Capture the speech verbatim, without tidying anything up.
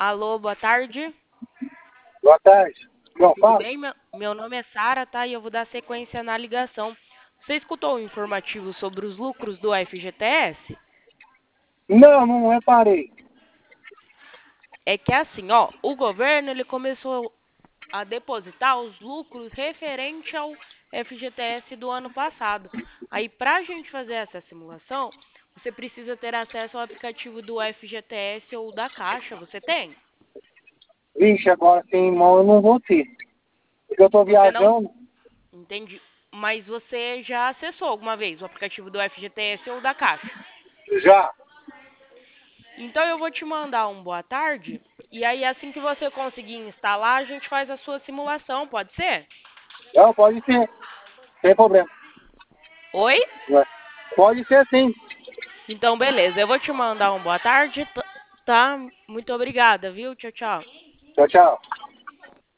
Alô, boa tarde. Boa tarde. Não, Tudo fala? bem? Meu, meu nome é Sara, tá? E eu vou dar sequência na ligação. Você escutou o informativo sobre os lucros do F G T S? Não, não reparei. É que é assim, ó, o governo ele começou a depositar os lucros referente ao F G T S do ano passado. Aí, para a gente fazer essa simulação, você precisa ter acesso ao aplicativo do F G T S ou da Caixa. Você tem? Vixe, agora sem mão eu não vou ter. Porque eu tô Você não viajando entende? Mas você já acessou alguma vez o aplicativo do F G T S ou da Caixa? já. Então eu vou te mandar um boa tarde e aí assim que você conseguir instalar, a gente faz a sua simulação, pode ser? Não, pode ser. Sem problema. Oi? Ué, pode ser sim. Então beleza, eu vou te mandar um boa tarde, t- tá? Muito obrigada, viu? Tchau, tchau. Tchau, tchau.